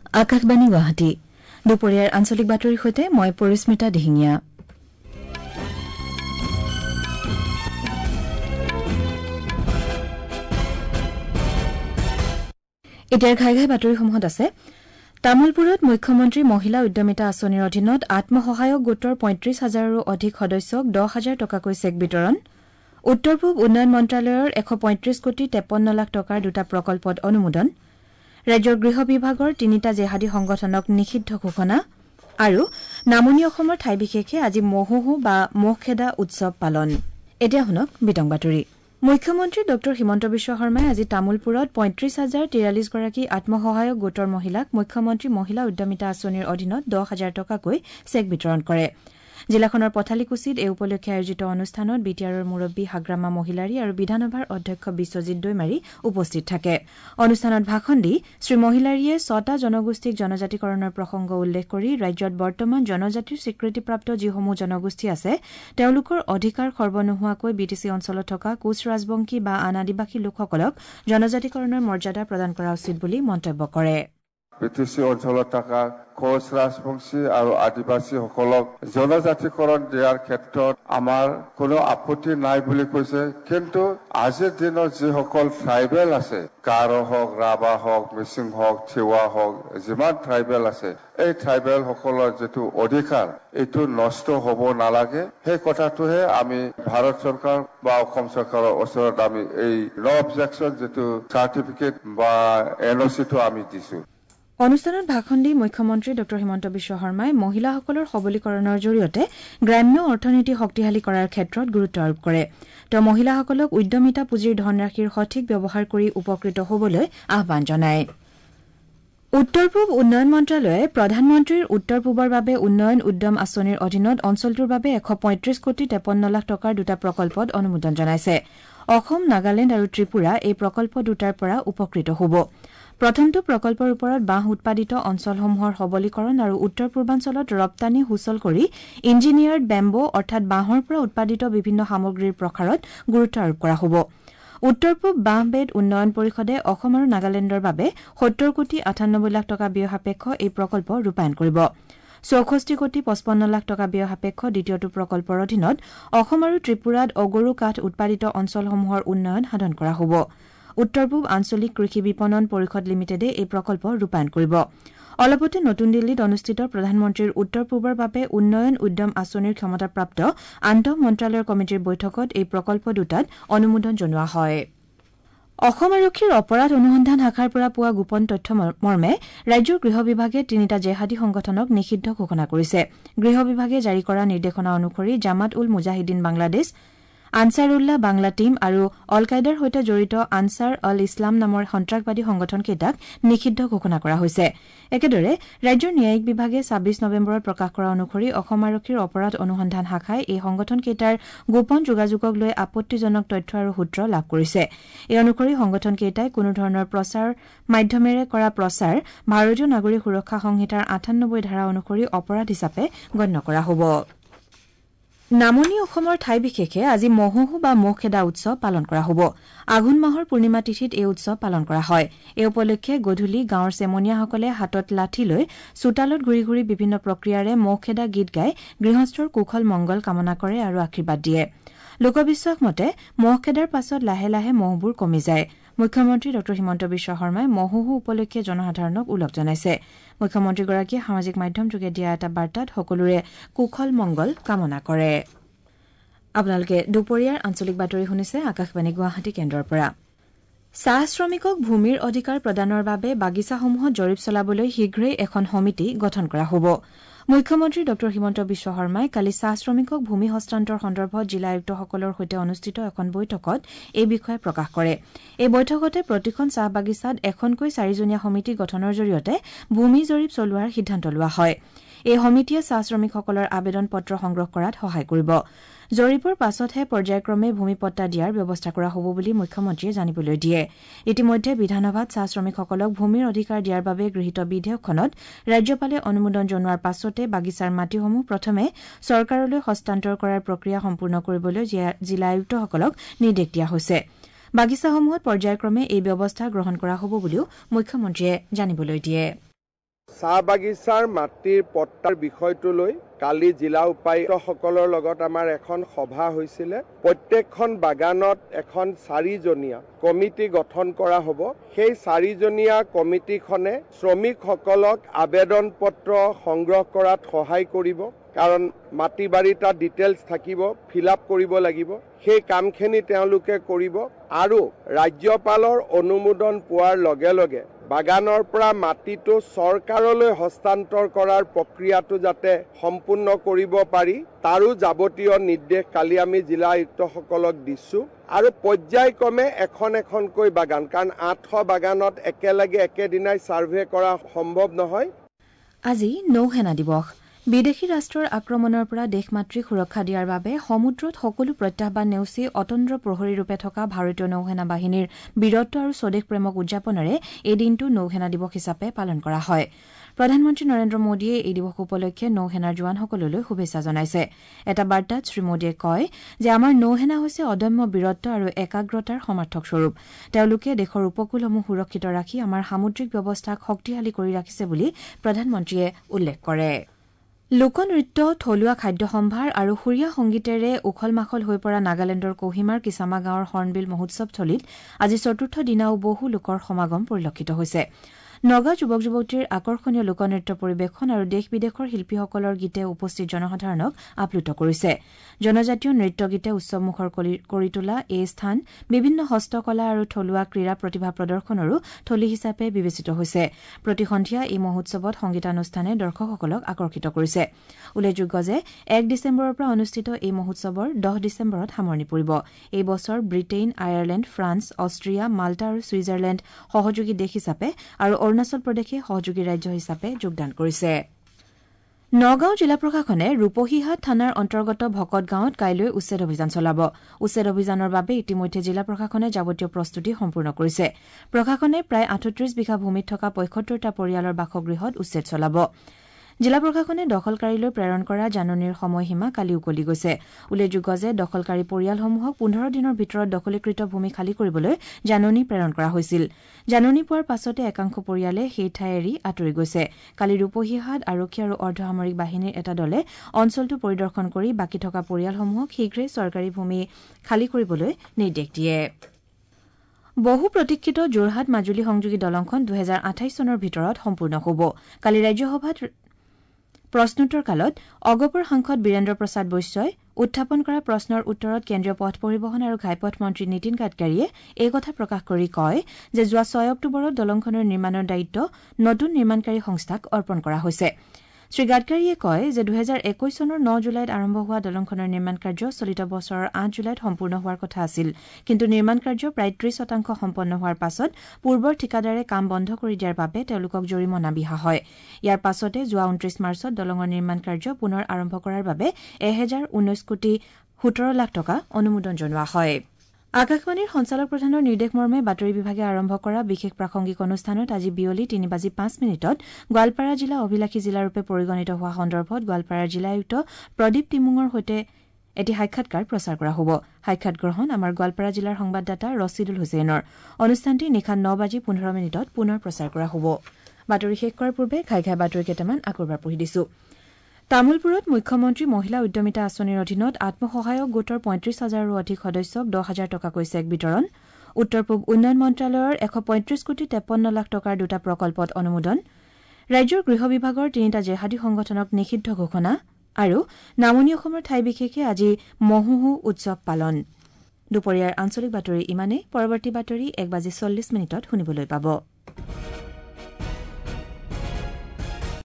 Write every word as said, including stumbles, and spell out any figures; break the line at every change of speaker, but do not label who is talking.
আকাশবাণী গুৱাহাটী দুপৰীয়াৰ আঞ্চলিক বাতৰিৰ সৈতে মই পৰিস্মিতা দিহিঙীয়া। এতিয়াৰ ঘাই ঘাই বাতৰিসমূহত আছে। তামুলপুৰত মুখ্যমন্ত্ৰী মহিলা উদ্যমিতা আঁচনিৰ অধীনত আত্মসহায়ক গোটৰ পঁয়ত্ৰিশ হাজাৰৰো অধিক সদস্যক দহ হাজাৰ টকাকৈ চেক বিতৰণ। উত্তৰ পূব উন্নয়ন মন্ত্ৰালয়ৰ এশ পঁয়ত্ৰিশ কোটি তেপন্ন লাখ টকাৰ দুটা প্ৰকল্পত অনুমোদন। ৰাজ্যৰ গৃহ বিভাগৰ তিনিটা জেহাদী সংগঠনক নিষিদ্ধ ঘোষণা আৰু নামনি অসমৰ ঠাই বিশেষে আজি মহোহো বা মহখেদা উৎসৱ পালন। এতিয়া শুনক বিতং বাতৰি। মুখ্যমন্ত্ৰী ডঃ হিমন্ত বিশ্ব শৰ্মাই আজি তামুলপুৰত পঁয়ত্ৰিশ হাজাৰ তিৰাল্লিছ গৰাকী আত্মসহায়ক গোটৰ মহিলাক মুখ্যমন্ত্ৰী মহিলা উদ্যমিতা আঁচনিৰ অধীনত দহ হাজাৰ টকাকৈ চেক বিতৰণ কৰে। জিলাখনৰ পথালিকুছিত এই উপলক্ষে আয়োজিত অনুষ্ঠানত বি টি আৰৰ মুৰব্বী হাগ্ৰামা মহিলাৰী আৰু বিধানসভাৰ অধ্যক্ষ বিশ্বজিৎ দৈমাৰী উপস্থিত থাকে। অনুষ্ঠানত ভাষণ দি শ্ৰীমহিলাৰীয়ে ছটা জনগোষ্ঠীক জনজাতিকৰণৰ প্ৰসংগ উল্লেখ কৰি ৰাজ্যত বৰ্তমান জনজাতিৰ স্বীকৃতিপ্ৰাপ্ত যিসমূহ জনগোষ্ঠী আছে তেওঁলোকৰ অধিকাৰ খৰ্ব নোহোৱাকৈ বি টি চি অঞ্চলত থকা কোচ ৰাজবংশী বা আন আদিবাসী লোকসকলক জনজাতিকৰণৰ মৰ্যাদা প্ৰদান কৰা উচিত বুলি মন্তব্য কৰে।
বি টি চি অঞ্চলত থকা কোচ ৰাজবংশী আৰু আদিবাসীসকলক জনজাতিকৰণ দিয়াৰ ক্ষেত্ৰত আমাৰ কোনো আপত্তি নাই বুলি কৈছে। কিন্তু আজিৰ দিনত যিসকল ট্ৰাইবেল আছে, গাৰো হওক, ৰাভা হওক, মিচিং হওক, থিৱা হওক, যিমান ট্ৰাইবেল আছে, এই ট্ৰাইবেল সকলৰ যিটো অধিকাৰ এইটো নষ্ট হ'ব নালাগে। সেই কথাটোহে আমি ভাৰত চৰকাৰ বা অসম চৰকাৰৰ ওচৰত আমি এই ন অবজেকশ্যন যিটো চাৰ্টিফিকেট বা এন অ' চিটো আমি দিছো।
অনুষ্ঠানত ভাষণ দি মুখ্যমন্ত্ৰী ডঃ হিমন্ত বিশ্ব শৰ্মাই মহিলাসকলৰ সবলীকৰণৰ জৰিয়তে গ্ৰাম্য অৰ্থনীতি শক্তিশালী কৰাৰ ক্ষেত্ৰত গুৰুত্ব আৰোপ কৰে। তেওঁ মহিলাসকলক উদ্যমিতা পুঁজিৰ ধনৰাশিৰ সঠিক ব্যৱহাৰ কৰি উপকৃত হ'বলৈ আহ্বান জনায়। উত্তৰ পূব উন্নয়ন মন্ত্ৰালয়ে প্ৰধানমন্ত্ৰীৰ উত্তৰ পূবৰ বাবে উন্নয়ন উদ্যম আঁচনিৰ অধীনত অঞ্চলটোৰ বাবে এশ পঁয়ত্ৰিশ কোটি তেপন্ন লাখ টকাৰ দুটা প্ৰকল্পত অনুমোদন জনাইছে। অসম, নাগালেণ্ড আৰু ত্ৰিপুৰা এই প্ৰকল্প দুটাৰ পৰা উপকৃত হ'ব। প্ৰথমটো প্ৰকল্পৰ ওপৰত বাঁহ উৎপাদিত অঞ্চলসমূহৰ সবলীকৰণ আৰু উত্তৰ পূৰ্বাঞ্চলত ৰপ্তানি সুচল কৰি ইঞ্জিনিয়াৰ্ড বেম্বো অৰ্থাৎ বাঁহৰ পৰা উৎপাদিত বিভিন্ন সামগ্ৰীৰ প্ৰসাৰত গুৰুত্ব আৰোপ কৰা হ'ব। উত্তৰ পূব বাঁহ বেত উন্নয়ন পৰিষদে অসম আৰু নাগালেণ্ডৰ বাবে সত্তৰ কোটি আঠানব্বৈ লাখ টকা ব্যয় সাপেক্ষ এই প্ৰকল্প ৰূপায়ণ কৰিব। চৌষষ্ঠি কোটি পঁচপন্ন লাখ টকা ব্যয় সাপেক্ষ দ্বিতীয়টো প্ৰকল্পৰ অধীনত অসম আৰু ত্ৰিপুৰাত অগৰু কাঠ উৎপাদিত অঞ্চলসমূহৰ উন্নয়ন সাধন কৰা হ'ব। উত্তৰ পূব আঞ্চলিক কৃষি বিপণন পৰিষদ লিমিটেডে এই প্ৰকল্প ৰূপায়ণ কৰিব। অলপতে নতুন দিল্লীত অনুষ্ঠিত প্ৰধানমন্ত্ৰীৰ উত্তৰ পূবৰ বাবে উন্নয়ন উদ্যম আঁচনিৰ ক্ষমতাপ্ৰাপ্ত আন্তঃ মন্ত্ৰালয়ৰ কমিটিৰ বৈঠকত এই প্ৰকল্প দুটাত অনুমোদন জনোৱা হয়। অসম আৰক্ষীৰ অপৰাধ অনুসন্ধান শাখাৰ পৰা পোৱা গোপন তথ্য মৰ্মে ৰাজ্যৰ গৃহ বিভাগে তিনিটা জেহাদী সংগঠনক নিষিদ্ধ ঘোষণা কৰিছে। গৃহ বিভাগে জাৰি কৰা নিৰ্দেশনা অনুসৰি জামাত উল মুজাহিদিন বাংলাদেশ, আনচাৰুল্লাহ বাংলা টীম আৰু অল কায়দাৰ সৈতে জড়িত আনচাৰ অল ইছলাম নামৰ সন্ত্ৰাসবাদী সংগঠনকেইটাক নিষিদ্ধ ঘোষণা কৰা হৈছে। একেদৰে ৰাজ্যৰ ন্যায়িক বিভাগে ছাব্বিছ নৱেম্বৰত প্ৰকাশ কৰা অনুসৰি অসম আৰক্ষীৰ অপৰাধ অনুসন্ধান শাখাই এই সংগঠনকেইটাৰ গোপন যোগাযোগক লৈ আপত্তিজনক তথ্য আৰু সূত্ৰ লাভ কৰিছে। এই অনুসৰি সংগঠনকেইটাই কোনো ধৰণৰ প্ৰচাৰ মাধ্যমেৰে কৰা প্ৰচাৰ ভাৰতীয় নাগৰিক সুৰক্ষা সংহিতাৰ আঠানব্বৈ ধাৰা অনুসৰি অপৰাধ হিচাপে গণ্য কৰা হ'ব। নামনি অসমৰ ঠাই বিশেষে আজি মহোহো বা মহখেদা উৎসৱ পালন কৰা হ'ব। আঘোণ মাহৰ পূৰ্ণিমা তিথিত এই উৎসৱ পালন কৰা হয়। এই উপলক্ষে গধূলি গাঁৱৰ চেমনীয়াসকলে হাতত লাঠি লৈ চোতালত ঘূৰি ঘূৰি বিভিন্ন প্ৰক্ৰিয়াৰে মহখেদা গীত গাই গৃহস্থৰ কুশল মংগল কামনা কৰে আৰু আশীৰ্বাদ দিয়ে। লোকবিশ্বাস মতে মহখেদাৰ পাছত লাহে লাহে মহবোৰ কমি যায়। মুখ্যমন্ত্ৰী ডঃ হিমন্ত বিশ্ব শৰ্মাই মহোহো উপলক্ষে জনসাধাৰণক ওলগ জনাইছে। মুখ্যমন্ত্ৰীগৰাকীয়ে সামাজিক মাধ্যমযোগে দিয়া এটা বাৰ্তাত সকলোৰে কুশল মংগল কামনা কৰে। আপোনালোকে দুপৰীয়াৰ আঞ্চলিক বাতৰি শুনিছে আকাশবাণী গুৱাহাটী কেন্দ্ৰৰ পৰা। চাহ শ্ৰমিকক ভূমিৰ অধিকাৰ প্ৰদানৰ বাবে বাগিচাসমূহত জৰীপ চলাবলৈ শীঘ্ৰেই এখন সমিতি গঠন কৰা হ'ব। মুখ্যমন্ত্ৰী ডঃ হিমন্ত বিশ্ব শৰ্মাই কালি চাহ শ্ৰমিকক ভূমি হস্তান্তৰ সন্দৰ্ভত জিলা আয়ুক্তসকলৰ সৈতে অনুষ্ঠিত এখন বৈঠকত এই বিষয়ে প্ৰকাশ কৰে। এই বৈঠকতে প্ৰতিখন চাহ বাগিচাত এখনকৈ চাৰিজনীয়া সমিতি গঠনৰ জৰিয়তে ভূমি জৰীপ চলোৱাৰ সিদ্ধান্ত লোৱা হয়। এই সমিতিয়ে চাহ শ্ৰমিকসকলৰ আবেদন পত্ৰ সংগ্ৰহ কৰাত সহায় কৰিব। জৰীপৰ পাছতহে পৰ্যায়ক্ৰমে ভূমি পট্টা দিয়াৰ ব্যৱস্থা কৰা হ'ব বুলি মুখ্যমন্ত্ৰীয়ে জানিবলৈ দিয়ে। ইতিমধ্যে বিধানসভাত চাহ শ্ৰমিকসকলক ভূমিৰ অধিকাৰ দিয়াৰ বাবে গৃহীত বিধেয়কখনত ৰাজ্যপালে অনুমোদন জনোৱাৰ পাছতে বাগিচাৰ মাটিসমূহ প্ৰথমে চৰকাৰলৈ হস্তান্তৰ কৰাৰ প্ৰক্ৰিয়া সম্পূৰ্ণ কৰিবলৈ জিলা আয়ুক্তসকলক নিৰ্দেশ দিয়া হৈছে। বাগিচাসমূহত পৰ্যায়ক্ৰমে এই ব্যৱস্থা গ্ৰহণ কৰা হ'ব বুলিও মুখ্যমন্ত্ৰীয়ে জানিবলৈ দিয়ে।
চাহ বাগিচাৰ মাটিৰ পট্টাৰ বিষয়টো লৈ কালি জিলা উপায়ুক্তসকলৰ লগত আমাৰ এখন সভা হৈছিল। প্ৰত্যেকখন বাগানত এখন চাৰিজনীয়া কমিটি গঠন কৰা হ'ব। সেই চাৰিজনীয়া কমিটিখনে শ্ৰমিকসকলক আবেদন পত্ৰ সংগ্ৰহ কৰাত সহায় কৰিব। কাৰণ মাটি বাৰী তাত ডিটেইলছ থাকিব, ফিল আপ কৰিব লাগিব। সেই কামখিনি তেওঁলোকে কৰিব আৰু ৰাজ্যপালৰ অনুমোদন পোৱাৰ লগে লগে বাগানৰ পৰা মাটিটো চৰকাৰলৈ হস্তান্তৰ কৰাৰ প্ৰক্ৰিয়াটো যাতে সম্পূৰ্ণ কৰিব পাৰি তাৰো যাৱতীয় নিৰ্দেশ কালি আমি জিলা আয়ুক্তসকলক দিছোঁ। আৰু পৰ্যায়ক্ৰমে এখন এখনকৈ বাগান, কাৰণ আঠশ বাগানত একেলগে একেদিনাই ছাৰ্ভে কৰা সম্ভৱ নহয়।
আজি নৌসেনা দিৱস। বিদেশী ৰাষ্ট্ৰৰ আক্ৰমণৰ পৰা দেশমাতৃক সুৰক্ষা দিয়াৰ বাবে সমুদ্ৰত সকলো প্ৰত্যাহ্বান নেওচি অতন্দ্ৰ প্ৰহৰীৰূপে থকা ভাৰতীয় নৌসেনা বাহিনীৰ বীৰত্ব আৰু স্বদেশ প্ৰেমক উদযাপনেৰে এই দিনটো নৌসেনা দিৱস হিচাপে পালন কৰা হয়। প্ৰধানমন্ত্ৰী নৰেন্দ্ৰ মোদীয়ে এই দিৱস উপলক্ষে নৌসেনাৰ জোৱানসকললৈ শুভেচ্ছা জনাইছে। এটা বাৰ্তাত শ্ৰীমোদীয়ে কয় যে আমাৰ নৌসেনা হৈছে অদম্য বীৰত্ব আৰু একাগ্ৰতাৰ সমাৰ্থকস্বৰূপ। তেওঁলোকে দেশৰ উপকূলসমূহ সুৰক্ষিত ৰাখি আমাৰ সামুদ্ৰিক ব্যৱস্থাক শক্তিশালী কৰি ৰাখিছে বুলি প্ৰধানমন্ত্ৰীয়ে উল্লেখ কৰে। লোকনৃত্য, থলুৱা খাদ্য সম্ভাৰ আৰু সুৰীয়া সংগীতেৰে উখল মাখল হৈ পৰা নাগালেণ্ডৰ কোহিমাৰ কিছামা গাঁৱৰ হৰ্ণবিল মহোৎসৱস্থলীত আজি চতুৰ্থ দিনাও বহু লোকৰ সমাগম পৰিলক্ষিত হৈছে। নগা যুৱক যুৱতীৰ আকৰ্ষণীয় লোকনৃত্য পৰিৱেশন আৰু দেশ বিদেশৰ শিল্পীসকলৰ গীতে উপস্থিত জনসাধাৰণক আপ্লুত কৰিছে। জনজাতীয় নৃত্য গীতে উৎসৱমুখৰ কৰি তোলা এই স্থান বিভিন্ন হস্তকলা আৰু থলুৱা ক্ৰীড়া প্ৰতিভা প্ৰদৰ্শনৰো থলী হিচাপে বিবেচিত হৈছে। প্ৰতি সন্ধিয়া এই মহোৎসৱত সংগীতানুষ্ঠানে দৰ্শকসকলক আকৰ্ষিত কৰিছে। উল্লেখযোগ্য যে এক ডিচেম্বৰৰ পৰা অনুষ্ঠিত এই মহোৎসৱৰ দহ ডিচেম্বৰত সামৰণি পৰিব। এই বছৰ Britain, Ireland, France, Austria, Malta আৰু ছুইজাৰলেণ্ড সহযোগী দেশ হিচাপে আৰু অৰুণাচল প্ৰদেশে সহযোগী ৰাজ্য হিচাপে যোগদান কৰিছে। নগাঁও জিলা প্ৰশাসনে ৰূপহীহাট থানাৰ অন্তৰ্গত ভকত গাঁৱত কাইলৈ উচ্ছেদ অভিযান চলাব। উচ্ছেদ অভিযানৰ বাবে ইতিমধ্যে জিলা প্ৰশাসনে যাৱতীয় প্ৰস্তুতি সম্পূৰ্ণ কৰিছে। প্ৰশাসনে প্ৰায় আঠত্ৰিশ বিঘা ভূমিত থকা পঁয়সত্তৰটা পৰিয়ালৰ বাসগৃহত উচ্ছেদ চলাব। জিলা প্ৰশাসনে দখলকাৰীলৈ প্ৰেৰণ কৰা জাননীৰ সময়সীমা কালি উকলি গৈছে। উল্লেখযোগ্য যে দখলকাৰী পৰিয়ালসমূহক পোন্ধৰ দিনৰ ভিতৰত দখলীকৃত ভূমি খালী কৰিবলৈ জাননী প্ৰেৰণ কৰা হৈছিল। জাননী পোৱাৰ পাছতে একাংশ পৰিয়ালে সেই ঠাই এৰি আঁতৰি গৈছে। কালি ৰূপহীহাট আৰক্ষী আৰু অৰ্ধসামৰিক বাহিনীৰ এটা দলে অঞ্চলটো পৰিদৰ্শন কৰি বাকী থকা পৰিয়ালসমূহক শীঘ্ৰেই চৰকাৰী ভূমি খালী কৰিবলৈ নিৰ্দেশ দিয়ে। বহু প্ৰতীক্ষিত যোৰহাট মাজুলী সংযোগী দলংখন দুহেজাৰ আঠাইছ চনৰ ভিতৰত সম্পূৰ্ণ হ'ব। কালি ৰাজ্যসভাত প্ৰশ্নোত্তৰ কালত অগপৰ সাংসদ বীৰেন্দ্ৰ প্ৰসাদ বৈশ্যই উত্থাপন কৰা প্ৰশ্নৰ উত্তৰত কেন্দ্ৰীয় পথ পৰিবহণ আৰু ঘাইপথ মন্ত্ৰী নীতিন গাডকাৰীয়ে এই কথা প্ৰকাশ কৰি কয় যে যোৱা ছয় অক্টোবৰত দলংখনৰ নিৰ্মাণৰ দায়িত্ব নতুন নিৰ্মাণকাৰী সংস্থাক অৰ্পণ কৰা হৈছে। শ্ৰীগাডকাৰীয়ে কয় যে দুহেজাৰ একৈশ চনৰ ন জুলাইত আৰম্ভ হোৱা দলংখনৰ নিৰ্মাণ কাৰ্য চলিত বছৰৰ আঠ জুলাইত সম্পূৰ্ণ হোৱাৰ কথা আছিল। কিন্তু নিৰ্মাণ কাৰ্য প্ৰায় ত্ৰিশ শতাংশ সম্পন্ন হোৱাৰ পাছত পূৰ্বৰ ঠিকাদাৰে কাম বন্ধ কৰি দিয়াৰ বাবে তেওঁলোকক জৰিমনা বিহা হয়। ইয়াৰ পাছতে যোৱা ঊনত্ৰিশ মাৰ্চত দলঙৰ নিৰ্মাণ কাৰ্য পুনৰ আৰম্ভ কৰাৰ বাবে এহেজাৰ ঊনৈশ কোটি সোতৰ লাখ টকা অনুমোদন জনোৱা হয়। আকাশবাণীৰ সঞ্চালক প্ৰধানৰ নিৰ্দেশ মৰ্মে বাতৰি বিভাগে আৰম্ভ কৰা বিশেষ প্ৰাসংগিক অনুষ্ঠানত আজি বিয়লি তিনি বাজি পাঁচ মিনিটত গোৱালপাৰা জিলা অভিলাষী জিলাৰূপে পৰিগণিত হোৱা সন্দৰ্ভত গোৱালপাৰাৰ জিলা আয়ুক্ত প্ৰদীপ টিমুঙৰ সৈতে এটি সাক্ষাৎকাৰ প্ৰচাৰ কৰা হ'ব। সাক্ষাৎ গ্ৰহণ আমাৰ গোৱালপাৰা জিলাৰ সংবাদদাতা ৰছিদুল হুছেইনৰ। অনুষ্ঠানটি নিশা ন বাজি পোন্ধৰ মিনিটত পুনৰ প্ৰচাৰ কৰা হ'ব। বাতৰি শেষ কৰাৰ পূৰ্বে ঘাই ঘাই বাতৰি কেইটামান আকৌ এবাৰ পঢ়ি দিছো। তামুলপুৰত মুখ্যমন্ত্ৰী মহিলা উদ্যমিতা আঁচনিৰ অধীনত আত্মসহায়ক গোটৰ পঁয়ত্ৰিশ হাজাৰৰো অধিক সদস্যক দহ হাজাৰ টকাকৈ চেক বিতৰণ। উত্তৰ পূব উন্নয়ন মন্ত্ৰালয়ৰ এশ পঁয়ত্ৰিশ কোটি তেপন্ন লাখ টকাৰ দুটা প্ৰকল্পত অনুমোদন। ৰাজ্যৰ গৃহ বিভাগৰ তিনিটা জেহাদী সংগঠনক নিষিদ্ধ ঘোষণা আৰু নামনি অসমৰ ঠাই বিশেষে আজি মহোহো উৎসৱ পালন। দুপৰীয়াৰ আঞ্চলিক বাতৰি ইমানেই। পৰৱৰ্তী বাতৰি এক বাজি চল্লিছ মিনিটত শুনিবলৈ পাব।